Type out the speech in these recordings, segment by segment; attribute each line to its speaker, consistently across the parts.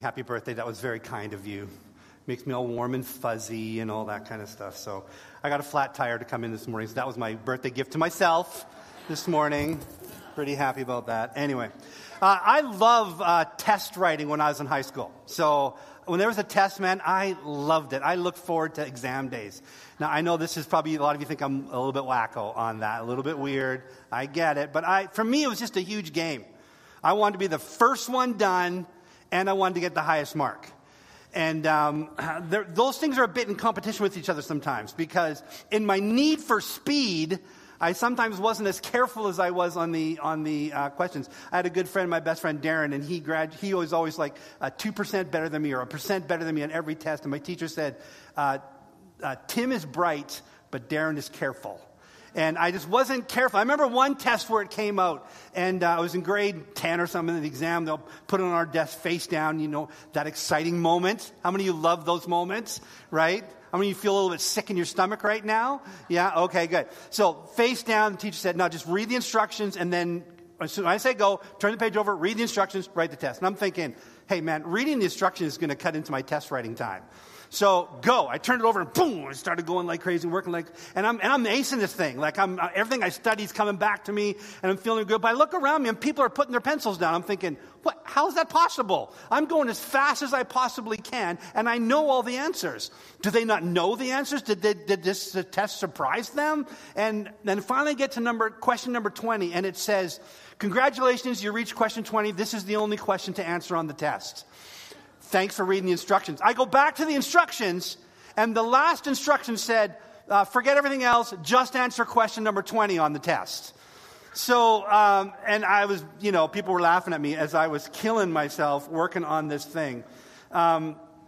Speaker 1: Happy birthday. That was very kind of you. Makes me all warm and fuzzy and all that kind of stuff. So I got a flat tire to come in this morning. So that was my birthday gift to myself this morning. Pretty happy about that. Anyway, I love test writing when I was in high school. So when there was a test, man, I loved it. I looked forward to exam days. Now, I know this is probably, a lot of you think I'm a little bit wacko on that, a little bit weird. I get it. But for me, it was just a huge game. I wanted to be the first one done, and I wanted to get the highest mark. And those things are a bit in competition with each other sometimes, because in my need for speed, I sometimes wasn't as careful as I was on the questions. I had a good friend, my best friend Darren, and he was always like 2% better than me or 1% better than me on every test. And my teacher said, Tim is bright, but Darren is careful. And I just wasn't careful. I remember one test where it came out, and I was in grade 10 or something in the exam. They'll put it on our desk face down, you know, that exciting moment. How many of you love those moments, right? How many of you feel a little bit sick in your stomach right now? Yeah? Okay, good. So face down, the teacher said, no, just read the instructions, and then when I say go, turn the page over, read the instructions, write the test. And I'm thinking, hey, man, reading the instructions is going to cut into my test writing time. So go. I turned it over and boom, I started going like crazy, working like, and I'm acing this thing. Like everything I study is coming back to me, and I'm feeling good. But I look around me and people are putting their pencils down. I'm thinking, what? How is that possible? I'm going as fast as I possibly can, and I know all the answers. Do they not know the answers? Did this test surprise them? And then finally I get to question number 20, and it says, congratulations, you reached question 20. This is the only question to answer on the test. Thanks for reading the instructions. I go back to the instructions, and the last instruction said, forget everything else, just answer question number 20 on the test. So, and I was, people were laughing at me as I was killing myself working on this thing. I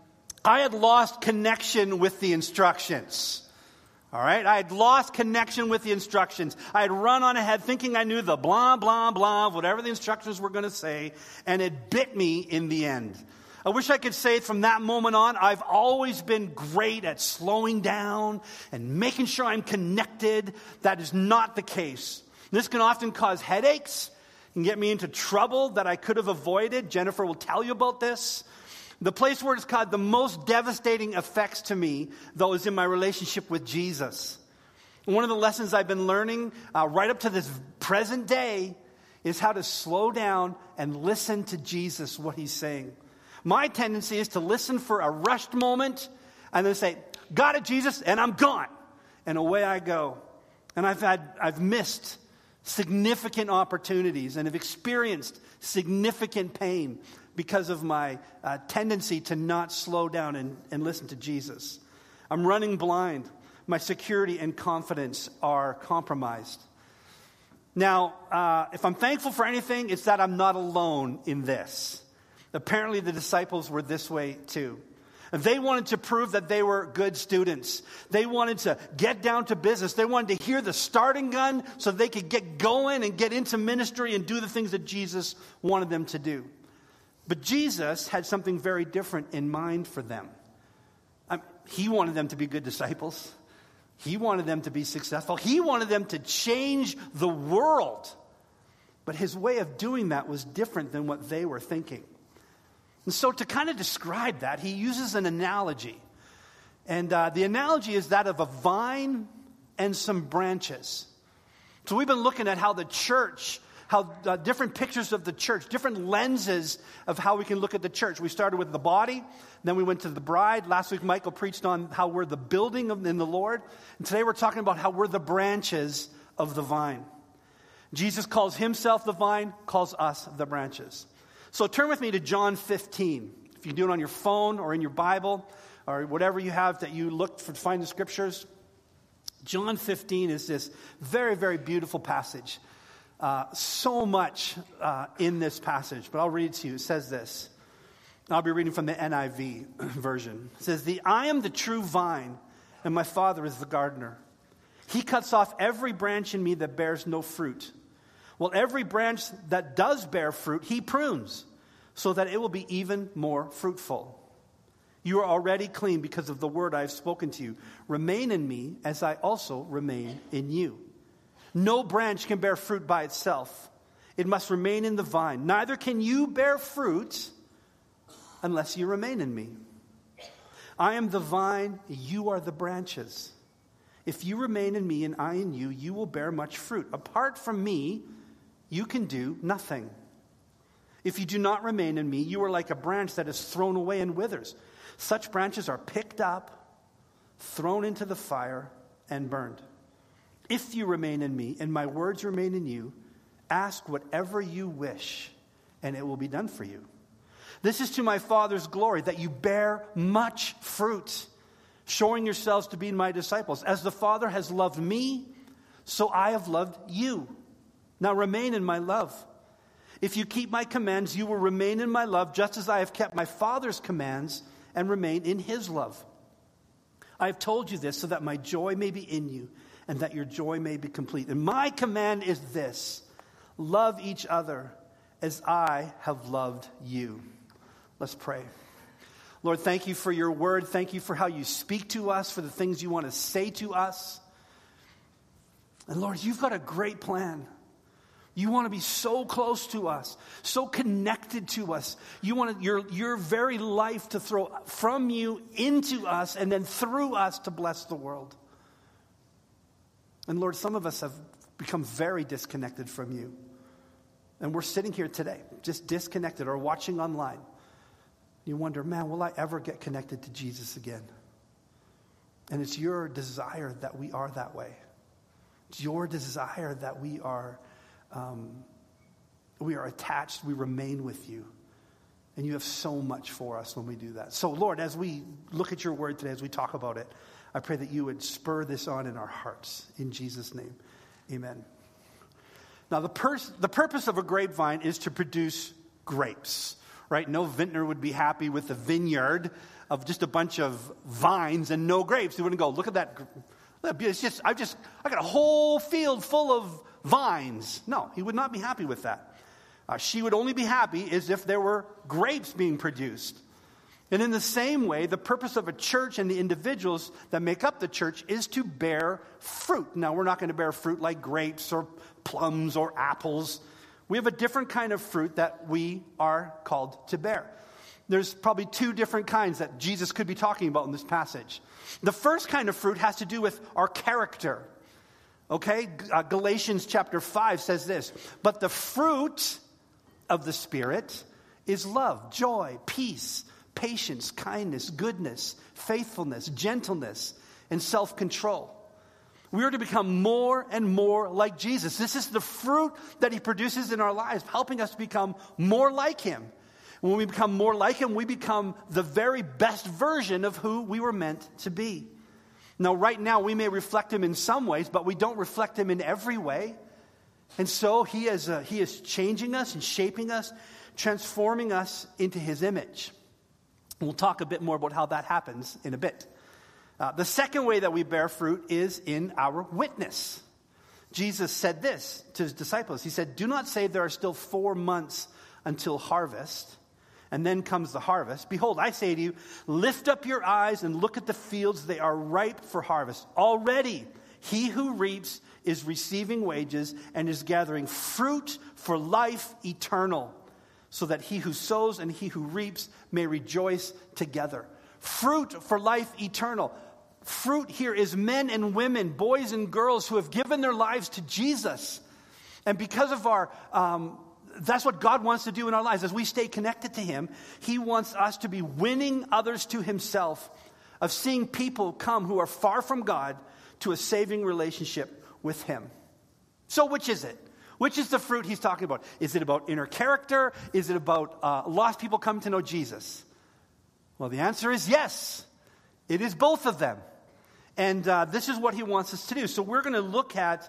Speaker 1: had lost connection with the instructions. All right? I had lost connection with the instructions. I had run on ahead thinking I knew the blah, blah, blah, whatever the instructions were going to say, and it bit me in the end. I wish I could say from that moment on, I've always been great at slowing down and making sure I'm connected. That is not the case. This can often cause headaches and get me into trouble that I could have avoided. Jennifer will tell you about this. The place where it's caused the most devastating effects to me, though, is in my relationship with Jesus. And one of the lessons I've been learning right up to this present day is how to slow down and listen to Jesus, what he's saying. My tendency is to listen for a rushed moment and then say, got it, Jesus, and I'm gone. And away I go. And I've missed significant opportunities and have experienced significant pain because of my tendency to not slow down and listen to Jesus. I'm running blind. My security and confidence are compromised. Now, if I'm thankful for anything, it's that I'm not alone in this. Apparently, the disciples were this way too. They wanted to prove that they were good students. They wanted to get down to business. They wanted to hear the starting gun so they could get going and get into ministry and do the things that Jesus wanted them to do. But Jesus had something very different in mind for them. He wanted them to be good disciples. He wanted them to be successful. He wanted them to change the world. But his way of doing that was different than what they were thinking. And so to kind of describe that, he uses an analogy. And the analogy is that of a vine and some branches. So we've been looking at how the church, how different pictures of the church, different lenses of how we can look at the church. We started with the body, then we went to the bride. Last week Michael preached on how we're the building in the Lord. And today we're talking about how we're the branches of the vine. Jesus calls himself the vine, calls us the branches. So turn with me to John 15. If you do it on your phone or in your Bible or whatever you have that you look for to find the scriptures. John 15 is this very, very beautiful passage. So much in this passage, but I'll read it to you. It says this. I'll be reading from the NIV version. It says, I am the true vine, and my Father is the gardener. He cuts off every branch in me that bears no fruit. Well, every branch that does bear fruit, he prunes, so that it will be even more fruitful. You are already clean because of the word I have spoken to you. Remain in me as I also remain in you. No branch can bear fruit by itself. It must remain in the vine. Neither can you bear fruit unless you remain in me. I am the vine, you are the branches. If you remain in me and I in you, you will bear much fruit. Apart from me, you can do nothing. If you do not remain in me, you are like a branch that is thrown away and withers. Such branches are picked up, thrown into the fire, and burned. If you remain in me and my words remain in you, ask whatever you wish, and it will be done for you. This is to my Father's glory, that you bear much fruit, showing yourselves to be my disciples. As the Father has loved me, so I have loved you. Now remain in my love. If you keep my commands, you will remain in my love, just as I have kept my Father's commands and remain in his love. I have told you this so that my joy may be in you and that your joy may be complete. And my command is this: love each other as I have loved you. Let's pray. Lord, thank you for your word. Thank you for how you speak to us, for the things you want to say to us. And Lord, you've got a great plan. You want to be so close to us, so connected to us. You want your very life to throw from you into us and then through us to bless the world. And Lord, some of us have become very disconnected from you. And we're sitting here today, just disconnected or watching online. You wonder, man, will I ever get connected to Jesus again? And it's your desire that we are that way. It's your desire that we are attached, we remain with you. And you have so much for us when we do that. So, Lord, as we look at your word today, as we talk about it, I pray that you would spur this on in our hearts. In Jesus' name, amen. Now, the purpose of a grapevine is to produce grapes, right? No vintner would be happy with a vineyard of just a bunch of vines and no grapes. He wouldn't go, look at that. It's just, I got a whole field full of vines. No, he would not be happy with that. She would only be happy as if there were grapes being produced. And in the same way, the purpose of a church and the individuals that make up the church is to bear fruit. Now, we're not going to bear fruit like grapes or plums or apples. We have a different kind of fruit that we are called to bear. There's probably two different kinds that Jesus could be talking about in this passage. The first kind of fruit has to do with our character. Okay, Galatians chapter 5 says this: but the fruit of the Spirit is love, joy, peace, patience, kindness, goodness, faithfulness, gentleness, and self-control. We are to become more and more like Jesus. This is the fruit that he produces in our lives, helping us to become more like him. When we become more like him, we become the very best version of who we were meant to be. Now, right now, we may reflect him in some ways, but we don't reflect him in every way. And so he is changing us and shaping us, transforming us into his image. We'll talk a bit more about how that happens in a bit. The second way that we bear fruit is in our witness. Jesus said this to his disciples. He said, do not say there are still 4 months until harvest, and then comes the harvest. Behold, I say to you, lift up your eyes and look at the fields. They are ripe for harvest. Already, he who reaps is receiving wages and is gathering fruit for life eternal, so that he who sows and he who reaps may rejoice together. Fruit for life eternal. Fruit here is men and women, boys and girls who have given their lives to Jesus. And because of our... that's what God wants to do in our lives. As we stay connected to him, he wants us to be winning others to himself, of seeing people come who are far from God to a saving relationship with him. So which is it? Which is the fruit he's talking about? Is it about inner character? Is it about lost people coming to know Jesus? Well, the answer is yes. It is both of them. And this is what he wants us to do. So we're going to look at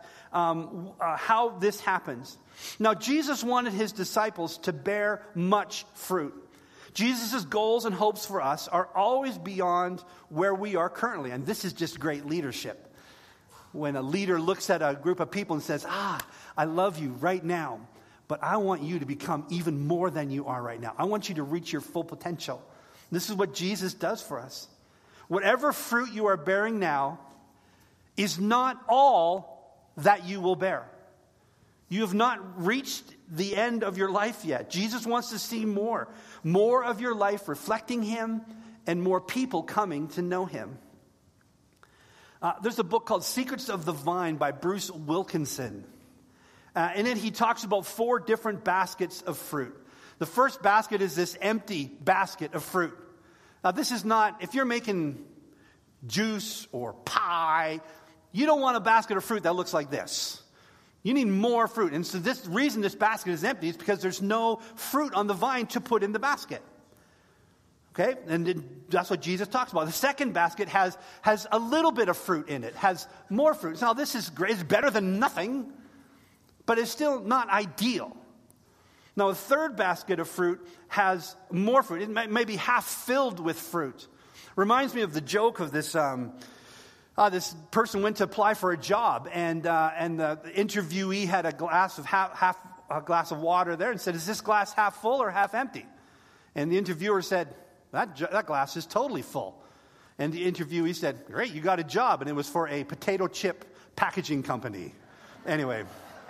Speaker 1: how this happens. Now, Jesus wanted his disciples to bear much fruit. Jesus' goals and hopes for us are always beyond where we are currently. And this is just great leadership. When a leader looks at a group of people and says, I love you right now, but I want you to become even more than you are right now. I want you to reach your full potential. This is what Jesus does for us. Whatever fruit you are bearing now is not all that you will bear. You have not reached the end of your life yet. Jesus wants to see more. More of your life reflecting him and more people coming to know him. There's a book called Secrets of the Vine by Bruce Wilkinson. In it, he talks about 4 different baskets of fruit. The first basket is this empty basket of fruit. Now, this is not, if you're making juice or pie, you don't want a basket of fruit that looks like this. You need more fruit. And so this reason this basket is empty is because there's no fruit on the vine to put in the basket. Okay? And that's what Jesus talks about. The second basket has a little bit of fruit in it, has more fruit. Now, this is great. It's better than nothing, but it's still not ideal. Now, a third basket of fruit has more fruit. It may be half filled with fruit. Reminds me of the joke of this this person went to apply for a job, and the interviewee had a glass of half a glass of water there and said, "Is this glass half full or half empty?" And the interviewer said, that glass is totally full. And the interviewee said, "Great, you got a job." And it was for a potato chip packaging company. Anyway,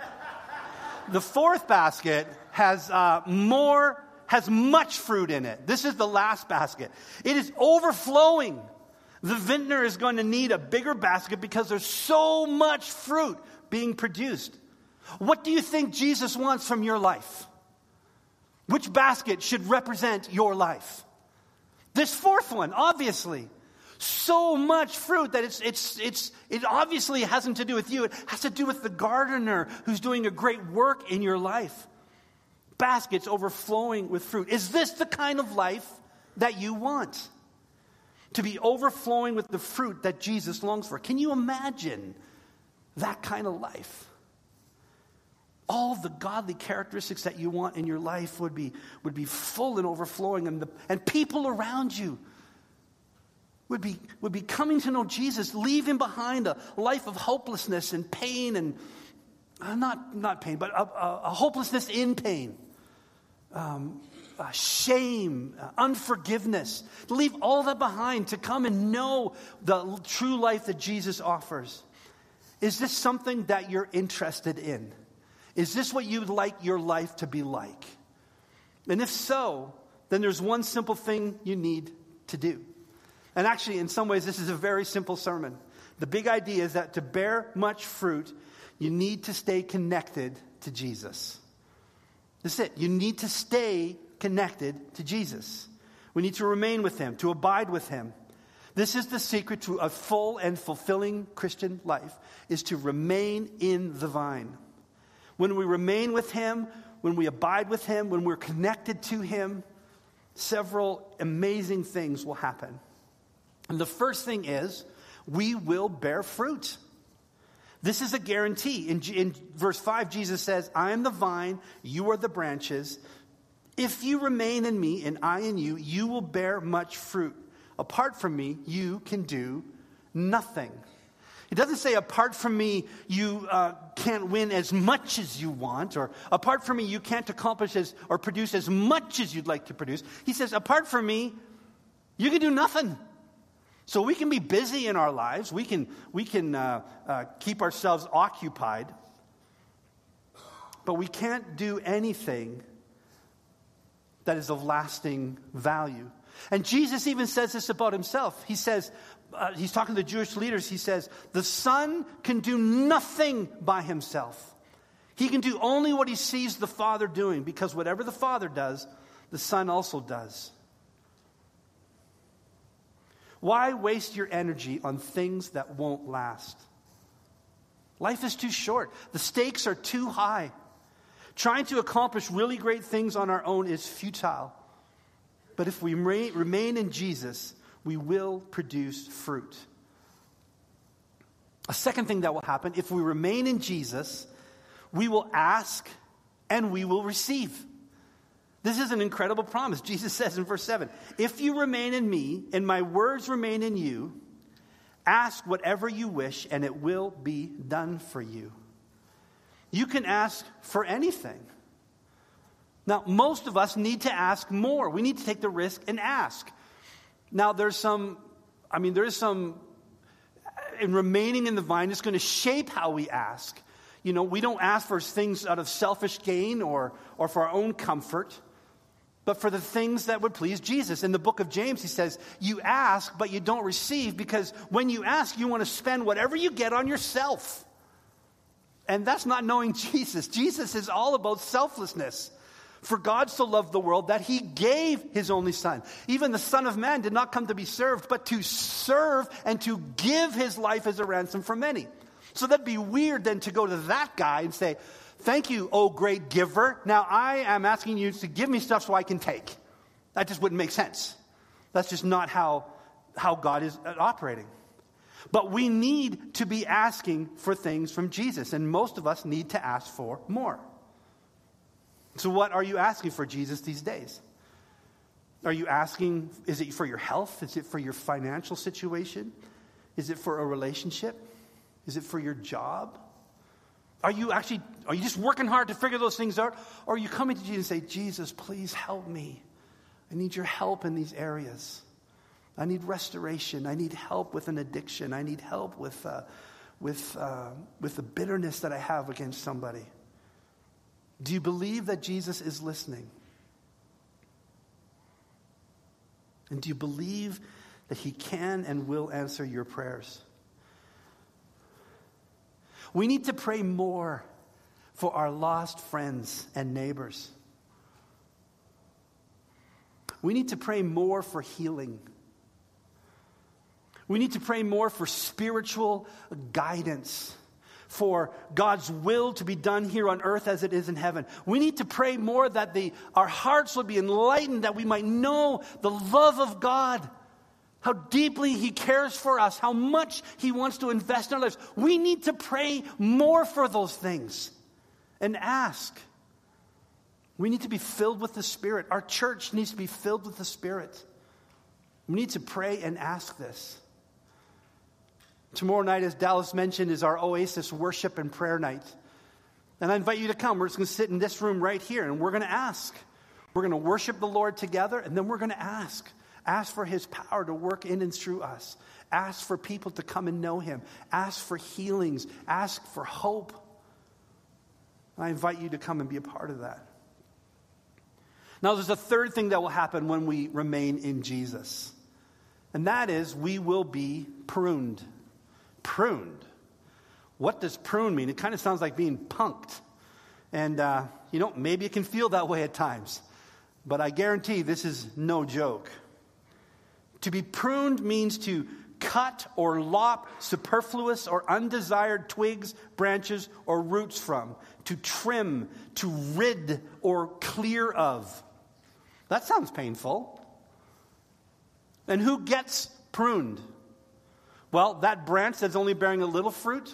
Speaker 1: the fourth basket has much fruit in it. This is the last basket. It is overflowing. The vintner is going to need a bigger basket because there's so much fruit being produced. What do you think Jesus wants from your life? Which basket should represent your life? This fourth one, obviously. So much fruit that it obviously hasn't to do with you. It has to do with the gardener who's doing a great work in your life. Baskets overflowing with fruit. Is this the kind of life that you want? To be overflowing with the fruit that Jesus longs for. Can you imagine that kind of life? All of the godly characteristics that you want in your life would be full and overflowing, and people around you would be coming to know Jesus, leaving behind a life of hopelessness and pain, and not pain, but a hopelessness in pain. Shame, unforgiveness, to leave all that behind to come and know the true life that Jesus offers. Is this something that you're interested in? Is this what you'd like your life to be like? And if so, then there's one simple thing you need to do. And actually, in some ways, this is a very simple sermon. The big idea is that to bear much fruit, you need to stay connected to Jesus. That's it. You need to stay connected to Jesus. We need to remain with him, to abide with him. This is the secret to a full and fulfilling Christian life, is to remain in the vine. When we remain with him, when we abide with him, when we're connected to him, several amazing things will happen. And the first thing is, we will bear fruit. This is a guarantee. In verse 5, Jesus says, "I am the vine, you are the branches. If you remain in me and I in you, you will bear much fruit. Apart from me, you can do nothing." It doesn't say, apart from me, you can't win as much as you want, or apart from me, you can't accomplish or produce as much as you'd like to produce. He says, apart from me, you can do nothing. So we can be busy in our lives. We can keep ourselves occupied, but we can't do anything that is of lasting value. And Jesus even says this about himself. He says, he's talking to the Jewish leaders, he says, the Son can do nothing by himself. He can do only what he sees the Father doing, because whatever the Father does, the Son also does. Why waste your energy on things that won't last? Life is too short. The stakes are too high. Trying to accomplish really great things on our own is futile. But if we remain in Jesus, we will produce fruit. A second thing that will happen, if we remain in Jesus, we will ask and we will receive. This is an incredible promise. Jesus says in verse 7, "If you remain in me and my words remain in you, ask whatever you wish and it will be done for you." You can ask for anything. Now, most of us need to ask more. We need to take the risk and ask. Now, there is some, in remaining in the vine, it's going to shape how we ask. we don't ask for things out of selfish gain or for our own comfort, but for the things that would please Jesus. In the book of James, he says, you ask, but you don't receive, because when you ask, you want to spend whatever you get on yourself. And that's not knowing Jesus. Jesus is all about selflessness. For God so loved the world that he gave his only Son. Even the Son of Man did not come to be served, but to serve and to give his life as a ransom for many. So that'd be weird then to go to that guy and say, thank you, oh great giver. Now I am asking you to give me stuff so I can take. That just wouldn't make sense. That's just not how God is operating. But we need to be asking for things from Jesus. And most of us need to ask for more. So what are you asking for Jesus these days? Are you asking, is it for your health? Is it for your financial situation? Is it for a relationship? Is it for your job? Are you just working hard to figure those things out? Or are you coming to Jesus and say, Jesus, please help me. I need your help in these areas. I need restoration. I need help with an addiction. I need help with the bitterness that I have against somebody. Do you believe that Jesus is listening? And do you believe that he can and will answer your prayers? We need to pray more for our lost friends and neighbors. We need to pray more for healing. We need to pray more for spiritual guidance, for God's will to be done here on earth as it is in heaven. We need to pray more that our hearts will be enlightened, that we might know the love of God, how deeply he cares for us, how much he wants to invest in our lives. We need to pray more for those things and ask. We need to be filled with the Spirit. Our church needs to be filled with the Spirit. We need to pray and ask this. Tomorrow night, as Dallas mentioned, is our Oasis worship and prayer night. And I invite you to come. We're just going to sit in this room right here, and we're going to ask. We're going to worship the Lord together, and then we're going to ask. Ask for his power to work in and through us. Ask for people to come and know him. Ask for healings. Ask for hope. I invite you to come and be a part of that. Now, there's a third thing that will happen when we remain in Jesus. And that is, we will be pruned. Pruned. What does prune mean? It kind of sounds like being punked. And, maybe it can feel that way at times. But I guarantee this is no joke. To be pruned means to cut or lop superfluous or undesired twigs, branches, or roots from. To trim, to rid, or clear of. That sounds painful. And who gets pruned? Well, that branch that's only bearing a little fruit,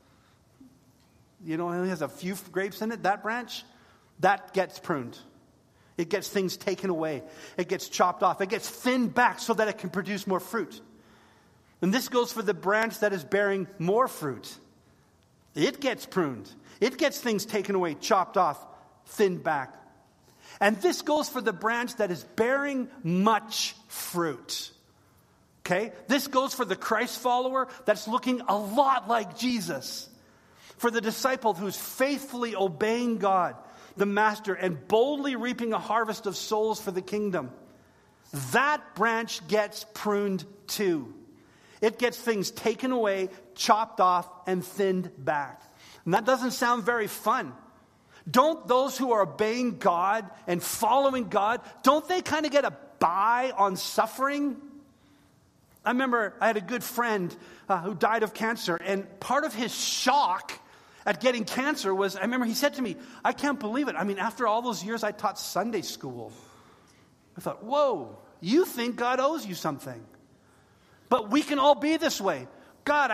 Speaker 1: only has a few grapes in it, that branch, that gets pruned. It gets things taken away. It gets chopped off. It gets thinned back so that it can produce more fruit. And this goes for the branch that is bearing more fruit. It gets pruned. It gets things taken away, chopped off, thinned back. And this goes for the branch that is bearing much fruit. Okay? This goes for the Christ follower that's looking a lot like Jesus. For the disciple who's faithfully obeying God, the Master, and boldly reaping a harvest of souls for the kingdom. That branch gets pruned too. It gets things taken away, chopped off, and thinned back. And that doesn't sound very fun. Don't those who are obeying God and following God, don't they kind of get a buy on suffering? I remember I had a good friend who died of cancer, and part of his shock at getting cancer was, I remember he said to me, I can't believe it. I mean, after all those years I taught Sunday school. I thought, whoa, you think God owes you something. But we can all be this way. God,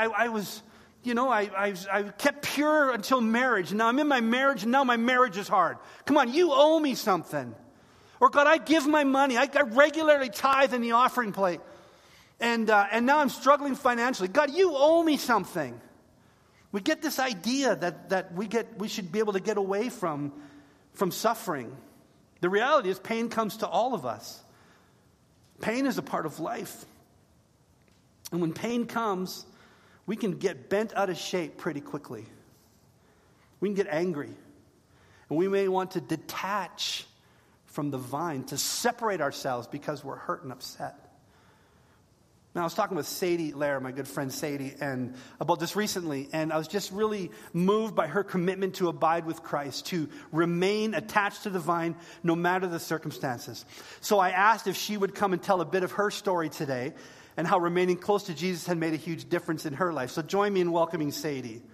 Speaker 1: I kept pure until marriage, and now I'm in my marriage, and now my marriage is hard. Come on, you owe me something. Or God, I give my money. I regularly tithe in the offering plate. And now I'm struggling financially. God, you owe me something. We get this idea that we should be able to get away from suffering. The reality is pain comes to all of us. Pain is a part of life. And when pain comes, we can get bent out of shape pretty quickly. We can get angry. And we may want to detach from the vine, to separate ourselves because we're hurt and upset. Now, I was talking with Sadie Lair, my good friend Sadie, and about this recently, and I was just really moved by her commitment to abide with Christ, to remain attached to the vine no matter the circumstances. So I asked if she would come and tell a bit of her story today and how remaining close to Jesus had made a huge difference in her life. So join me in welcoming Sadie.